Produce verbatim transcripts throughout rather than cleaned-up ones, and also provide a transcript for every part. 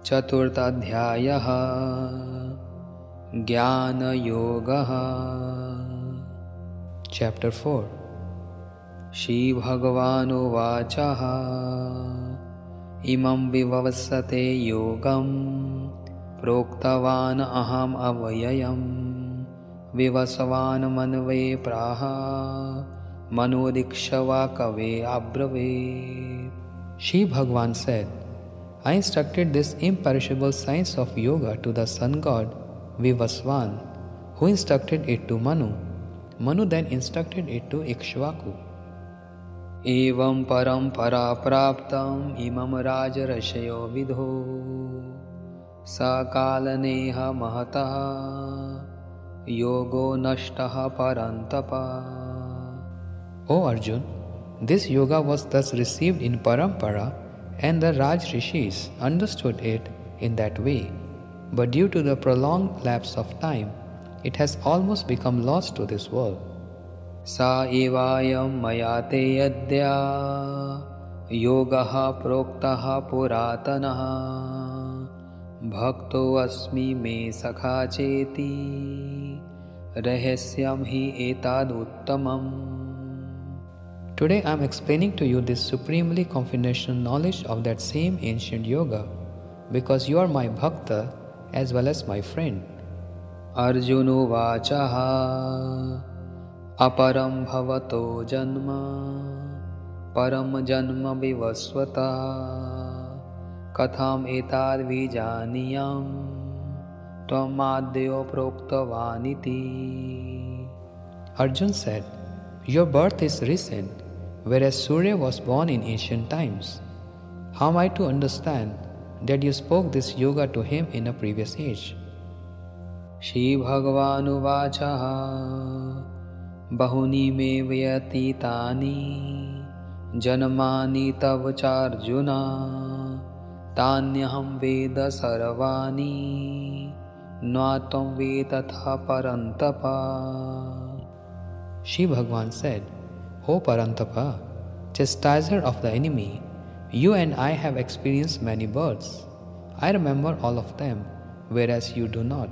चतुर्थोऽध्यायः ज्ञानयोगः। Chapter four. श्रीभगवानुवाच इमं विवस्वते योगं प्रोक्तवान् अहम् अव्ययम् विवस्वान् मनवे प्राह मनोदीक्षा कवे अब्रवीत्. Shri Bhagavan said, I instructed this imperishable science of yoga to the sun god Vivaswan, who instructed it to Manu. Manu then instructed it to Ikshvaku. Evam parampara praptam imam rajarashayo vidho sakalaneha mahataha yogo nashtaha parantapa. O Arjun, this yoga was thus received in parampara, and the Raj Rishis understood it in that way. But due to the prolonged lapse of time, it has almost become lost to this world. Sa evayam mayate yadya yogaha proktaha puratanaha bhakto asmi me sakha cheti rahasyam hi etad uttamam. Today I am explaining to you this supremely confidential knowledge of that same ancient yoga, because you are my bhakta as well as my friend. Arjuno vachaha aparam bhavato janma param janma vivasvata katham etad vijaniyam tvam adyo proktavaniti. Arjun said, your birth is recent, whereas Surya was born in ancient times. How am I to understand that you spoke this yoga to him in a previous age? Shri Bhagavanu vacha bahuni me vyatitani janmani tavacharjuna tanyaham veda sarvani nvatam vedatha parantapa. Shri Bhagavan said, O Parantapa, chastiser of the enemy, you and I have experienced many births. I remember all of them, whereas you do not.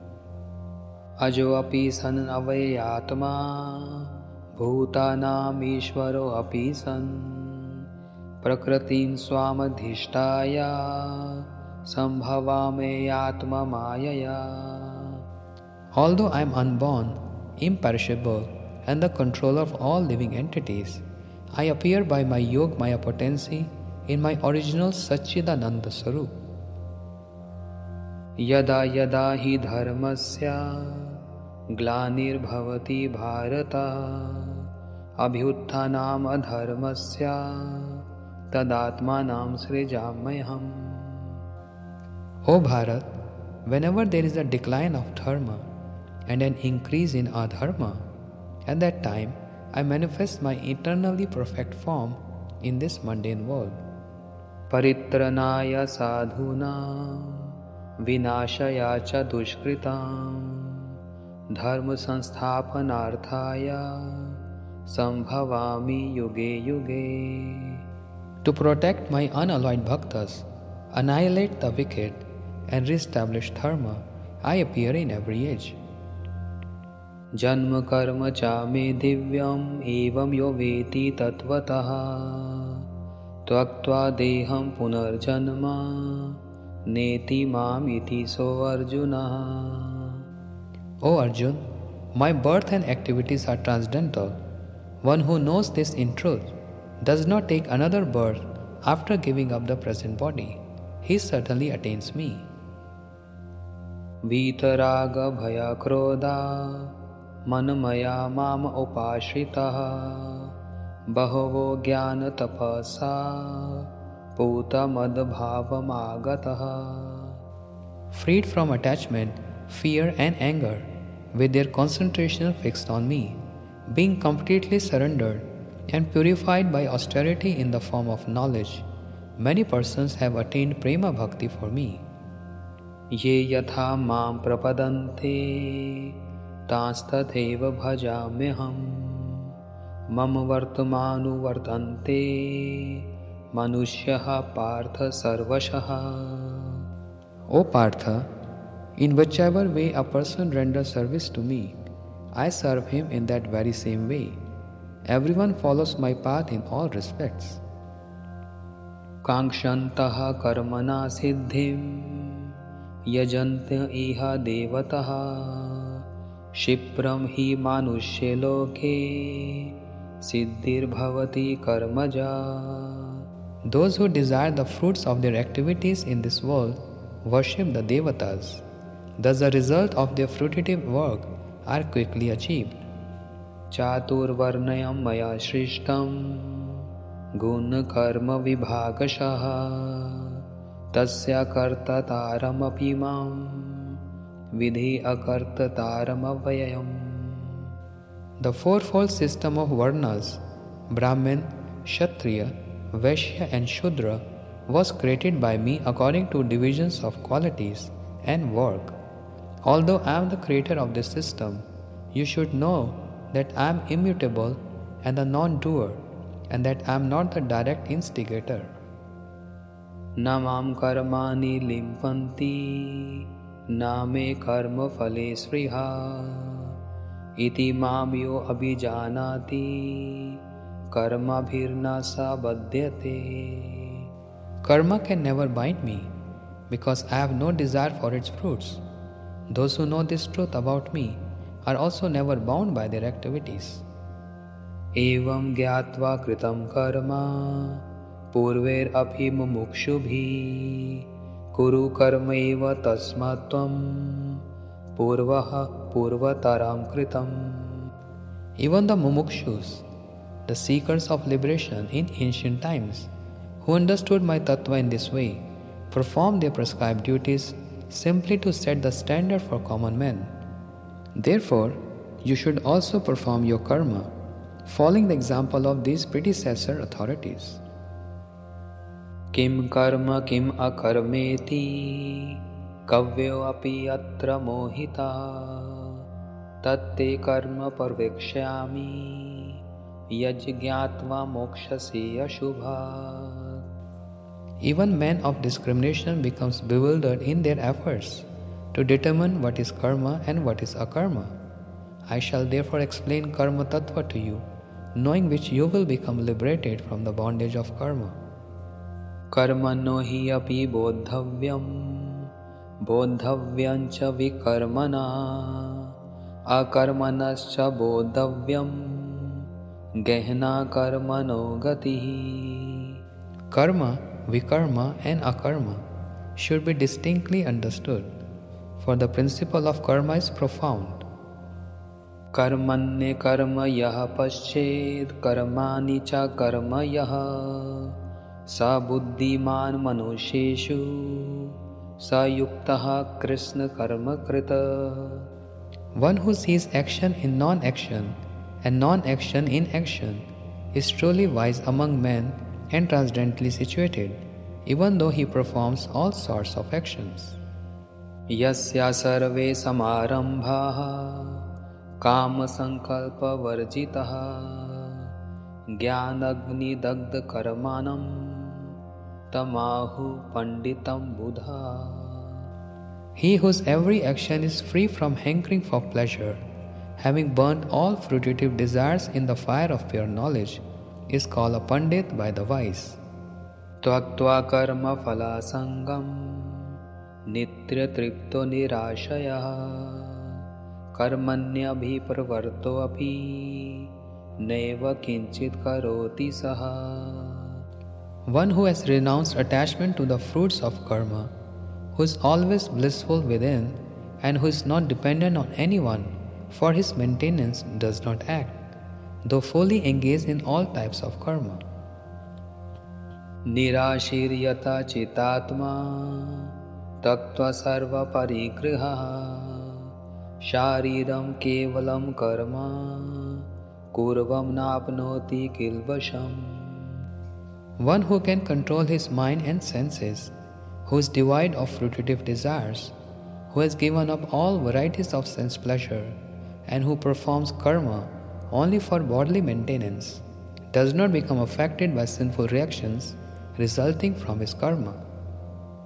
Ajo api san avayatma bhutanam ishvaro api san prakritim swamadhishtaya sambhavame atma mayaya. Although I am unborn, imperishable, and the controller of all living entities, I appear by my Yog Maya potency in my original Satchidananda Sarup. Yada yada hi dharmasya glanir bhavati bharata abhyuttanam adharmasya tadatmanam srijamayham. O Bharat, whenever there is a decline of dharma and an increase in adharma, at that time I manifest my eternally perfect form in this mundane world. Paritranaya sadhuna vinashaya cha dushkritam dharma sansthapanarthaya sambhavami yuge yuge. To protect my unalloyed bhaktas, annihilate the wicked, and re-establish dharma, I appear in every age. Janma karma cha me divyam evam yo veti tatvataha tvaktva deham punarjanma neti mam iti so Arjuna. O Arjun, my birth and activities are transcendental. One who knows this in truth does not take another birth after giving up the present body. He certainly attains me. Vitaraga bhaya krodha manmaya mam upashritaha bahavo jnana tapasa puta madbhavam agataha. Freed from attachment, fear and anger, with their concentration fixed on me, being completely surrendered and purified by austerity in the form of knowledge, many persons have attained prema bhakti for me. Ye yatha mam prapadante tastateva bhajamyaham mam vartamanu vartante manushyaha partha sarvashaha. O Partha, in whichever way a person renders service to me, I serve him in that very same way. Everyone follows my path in all respects. Kangshantaha karmana siddhim yajanta iha devataha shipram hi manushya loke siddhir bhavati karmaja. Those who desire the fruits of their activities in this world worship the devatas. Thus the result of their fruitive work are quickly achieved. Chatur varnayam maya shrishtam gun karma vibhagashaha tasya kartataram apimam vidhi akartataram avayayam. The fourfold system of varnas, Brahmin, Kshatriya, Vaishya and Shudra, was created by me according to divisions of qualities and work. Although I am the creator of this system, you should know that I am immutable and the non-doer, and that I am not the direct instigator. Namam karmani limpanti name karma phale sriha iti mam yo abhijanati karma bhirna sa badhyate. Karma can never bind me because I have no desire for its fruits. Those who know this truth about me are also never bound by their activities. Evam gyatva kritam karma purver aphi mumukshubhi kuru karma eva tasmatvam purvaha purvataram kritam. Even the mumukshus, the seekers of liberation in ancient times, who understood my tattva in this way, performed their prescribed duties simply to set the standard for common men. Therefore, you should also perform your karma, following the example of these predecessor authorities. Kim karma kim akarmeti kavyo api atra mohita tatte karma parvekshyami yajñatva mokshase ashubhat. Even men of discrimination becomes bewildered in their efforts to determine what is karma and what is akarma. I shall therefore explain karma tattva to you, knowing which you will become liberated from the bondage of karma. Karmano hi api bodhavyam bodhavyamcha vikarmana akarmanascha bodhavyam gehna karmano gatihi. Karma, vikarma and akarma should be distinctly understood, for the principle of karma is profound. Karmanye karma yaha paschet karmani cha karma yaha sa buddhiman manusheshu sa yuktaha krishna karma krita. One who sees action in non-action and non-action in action is truly wise among men and transcendently situated, even though he performs all sorts of actions. Yasya sarve samarambhaha kama sankalpa varjitaha jnanagni dagdha karmanam tamahu panditam buddha. He whose every action is free from hankering for pleasure, having burnt all fruitive desires in the fire of pure knowledge, is called a pandit by the wise. Tvaktva karma phala sangam nitya tripto nirashaya karmanya bhi pravarto api neva kinchit karoti saha. One who has renounced attachment to the fruits of karma, who is always blissful within, and who is not dependent on anyone for his maintenance, does not act, though fully engaged in all types of karma. Nirashiryata chitatma tattva sarva parigriha shariram kevalam karma kurvam napnoti kilvasham. One who can control his mind and senses, who is devoid of fruitive desires, who has given up all varieties of sense pleasure, and who performs karma only for bodily maintenance, does not become affected by sinful reactions resulting from his karma.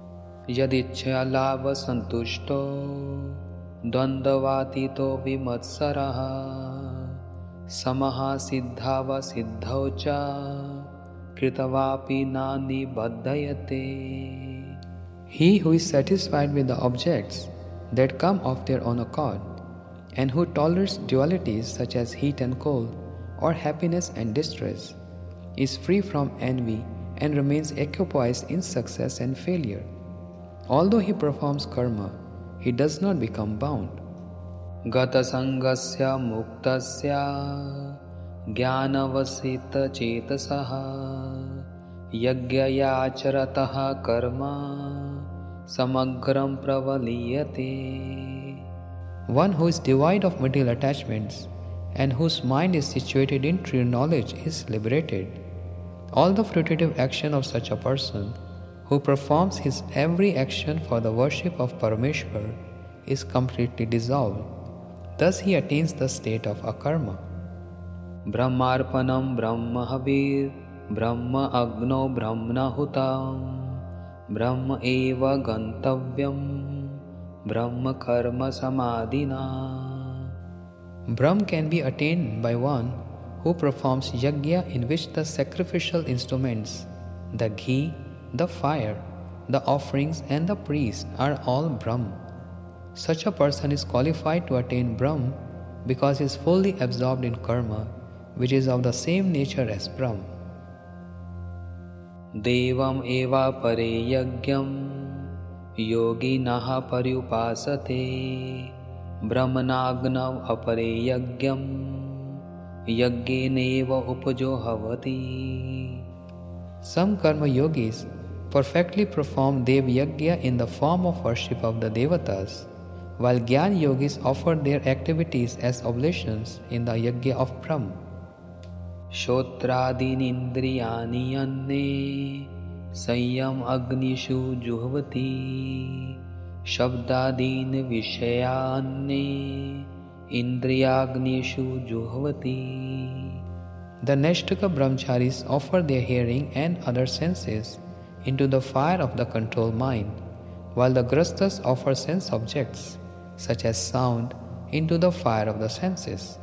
यदिच्छया लाभ संतुष्टो द्वन्द्वातीतो विमत्सरः समः सिद्धाव सिद्धौ च कृतवापि न निबध्यते. He who is satisfied with the objects that come of their own accord, and who tolerates dualities such as heat and cold, or happiness and distress, is free from envy and remains equipoised in success and failure. Although he performs karma, he does not become bound. Gata sangasya muktasya jnanavasita chetasaha yajnaya acharataha karma samagram pravaliyate. One who is devoid of material attachments and whose mind is situated in true knowledge is liberated. All the fruitive action of such a person who performs his every action for the worship of Parameshwar is completely dissolved. Thus he attains the state of akarma. Brahmarpanam Brahma Havir Brahma Agno Brahmana Hutam Brahma Eva Gantavyam Brahma Karma Samadhina. Brahm can be attained by one who performs yajna, in which the sacrificial instruments, the ghee, the fire, the offerings and the priest are all Brahm. Such a person is qualified to attain Brahm because he is fully absorbed in karma, which is of the same nature as Brahm. Devam eva pare yajnam yogi naha paryupasate brahmanagnav apare yajnam yajneneva upajo havati. Some karma yogis perfectly perform dev yajna in the form of worship of the devatas, while Gyan yogis offer their activities as oblations in the yajna of Brahm. Shotradin indriyani anne Sayyam agnishu juhvati Shabdadin vishayanne Indriyagnishu juhvati. The Nashtaka brahmacharis offer their hearing and other senses into the fire of the controlled mind, while the Grasthas offer sense objects, such as sound, into the fire of the senses.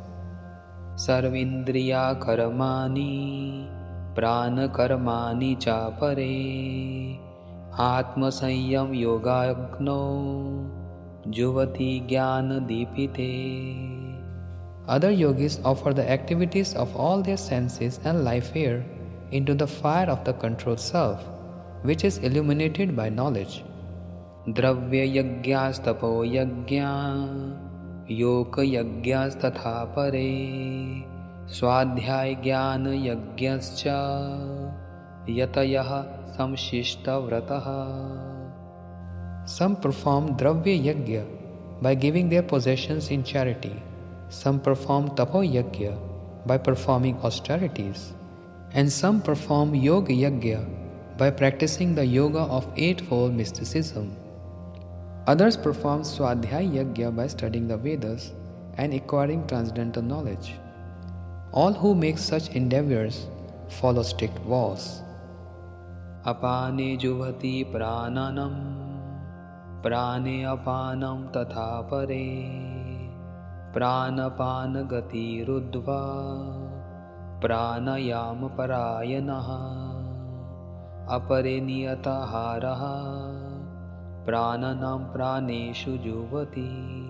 Sarvindriya karmani prana karmani chapare atma sanyam yogagno juvati jnana dipite. Other yogis offer the activities of all their senses and life here into the fire of the controlled self, which is illuminated by knowledge. Dravya yajnas tapo yajna yoga yajnas tatha pare swadhyay jnana yajnascha yatayah samshishta vrataha. Some perform dravya yajna by giving their possessions in charity. Some perform tapo yajna by performing austerities, and some perform yoga yajna by practicing the yoga of eightfold mysticism. Others perform swadhyay yajna by studying the Vedas and acquiring transcendental knowledge. All who make such endeavors follow strict vows. Apane juvati prananam prane apanam tatha pare pranapana gati rudva pranayam parayanaha apare niyataharaha prananam praneshu juvati.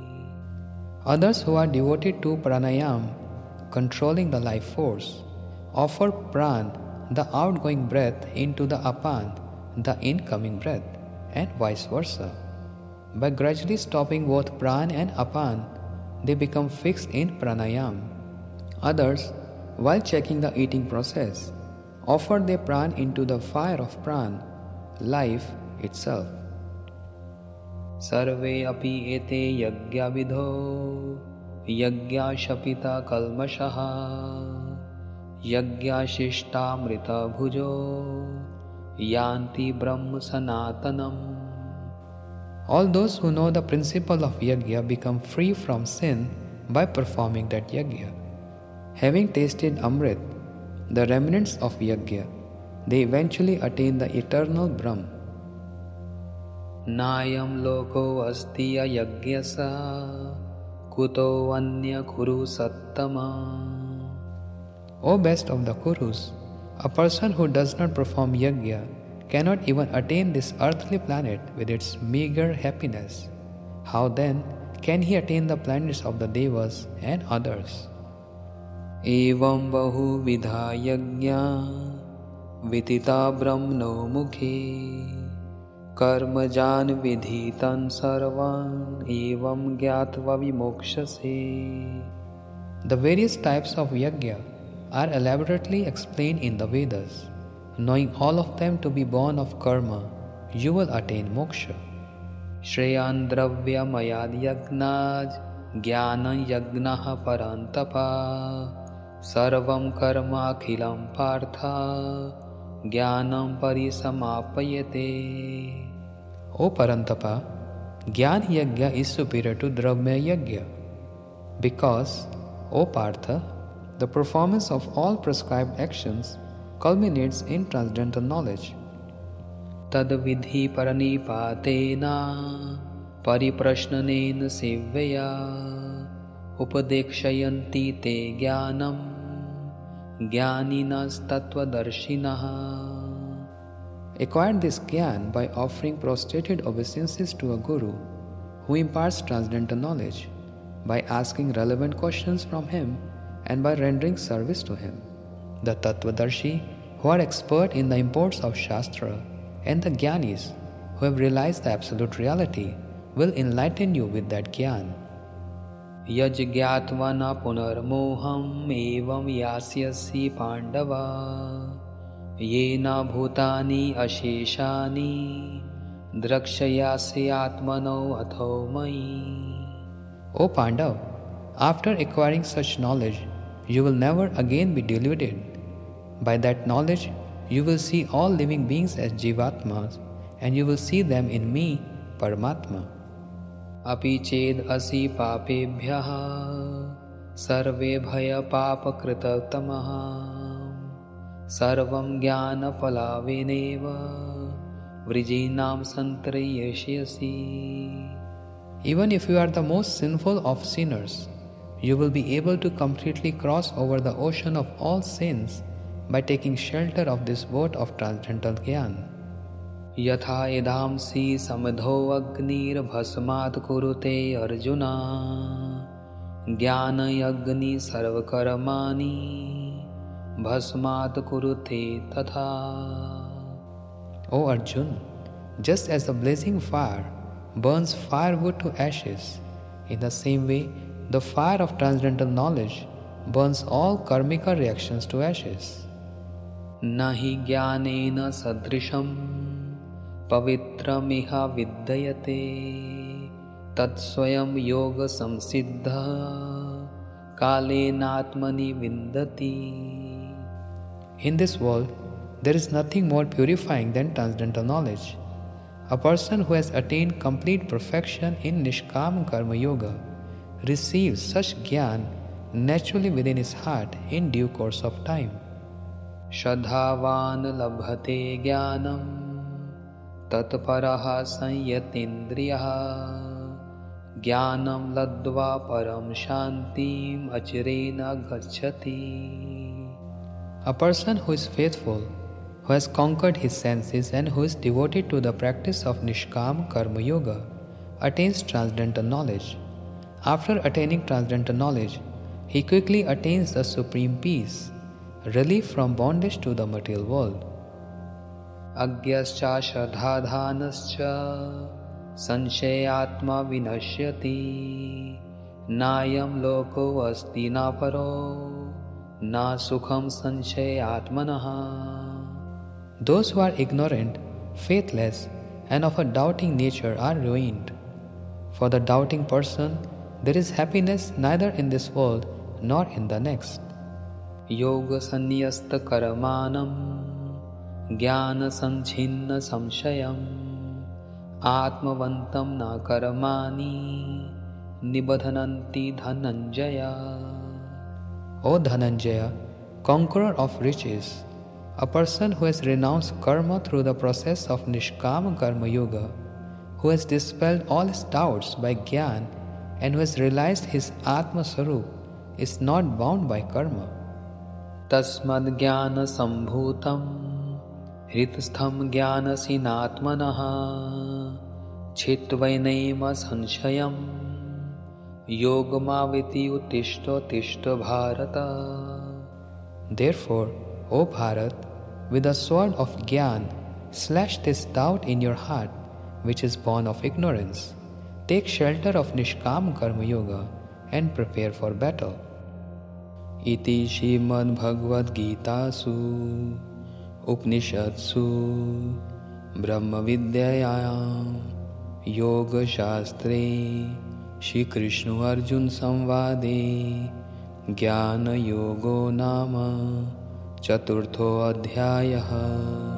Others who are devoted to pranayam, controlling the life force, offer pran, the outgoing breath, into the apan, the incoming breath, and vice versa. By gradually stopping both pran and apan, they become fixed in pranayam. Others, while checking the eating process, offer their pran into the fire of pran, life itself. Sarve api ete yajna vidho yajna shapita kalmashaha yajna shishtamrita bhujo yanti brahma sanatanam. All those who know the principle of yajna become free from sin by performing that yajna. Having tasted amrit, the remnants of yajna, they eventually attain the eternal Brahm. Nayam loko asti ayagyasa kuto anya kuru sattama. O best of the Kurus, a person who does not perform yajna cannot even attain this earthly planet with its meager happiness. How then can he attain the planets of the Devas and others? Evam bahu vidha yajna vitita brahmno mukhe karmajan vidhitan sarvan evam gyatva vimokshase. The various types of yajna are elaborately explained in the Vedas. Knowing all of them to be born of karma, you will attain moksha. Shreyan dravya mayad yagnaj jnana yagnaha parantapa sarvam karma akhilam partha jnanam parisamapayate. O Parantapa, Gyan Yajna is superior to Dravya Yajna because, O Partha, the performance of all prescribed actions culminates in transcendental knowledge. Tad vidhi paranipatena pariprashnanena sevya upadekshayanti te jnanam jnaninas tattvadarshinaha. Acquire this Gyan by offering prostrated obeisances to a Guru who imparts transcendental knowledge, by asking relevant questions from him, and by rendering service to him. The Tattvadarshi, who are expert in the imports of Shastra, and the Gyanis, who have realized the absolute reality, will enlighten you with that Gyan. Yaj gyatva punarmoham evam yasyasi pandava yena bhutani asheshani drakshayase atmano atho mai. O Pandav, after acquiring such knowledge, you will never again be deluded. By that knowledge, you will see all living beings as Jivatmas, and you will see them in me, Paramatma. Api ched asi papebhyaha sarve bhaya papa kritatamaha sarvam jnana palaveneva vrijinam santrayashyasi. Even if you are the most sinful of sinners, you will be able to completely cross over the ocean of all sins by taking shelter of this boat of transcendental Gyan. Yatha idamsi samadho agnir bhasmat kurute arjuna jnana yagni sarvakarmani bhasmat kurute tatha. O Arjun, just as the blazing fire burns firewood to ashes, in the same way the fire of transcendental knowledge burns all karmika reactions to ashes. Nahi jnanena sadrisham pavitrammiha vidyate tat swayam yoga samsiddha kalenatmani vindati. In this world, there is nothing more purifying than transcendental knowledge. A person who has attained complete perfection in Nishkam Karma Yoga receives such Gyan naturally within his heart in due course of time. Shraddhavan labhate jnanam tatparaha sanyatindriyaha jnanam ladva param shantim acharena gacchati. A person who is faithful, who has conquered his senses and who is devoted to the practice of Nishkam Karma Yoga attains transcendental knowledge. After attaining transcendental knowledge, he quickly attains the supreme peace, relief from bondage to the material world. Agyascha shraddhadhanascha sanshayatma vinashyati nayam loko asti na paro na sukham sanshayatmanaha. Those who are ignorant, faithless, and of a doubting nature are ruined. For the doubting person, there is happiness neither in this world nor in the next. Yoga sanyasta karamanam jnana sanchinna samshayam atmavantam na karamani nibadhananti dhananjaya. O Dhananjaya, conqueror of riches, a person who has renounced karma through the process of Nishkama Karma Yoga, who has dispelled all his doubts by Gyan and who has realized his Atma Sarup, is not bound by karma. Tasmad Jnana Sambhutam Hritastham Jnana Sinatmanaha Chitvainema Sanshayam Yogamaviti Utishta Tishta Bharata. Therefore, O Bharat, with the sword of Gyan, slash this doubt in your heart, which is born of ignorance. Take shelter of Nishkam Karma Yoga and prepare for battle. Iti Shrimad Bhagavad Gita Su Upanishadsu Brahma Vidyayam Yoga Shastre Shri Krishna Arjun Samvade Jnana Yogo Nama Chaturtho Adhyayah.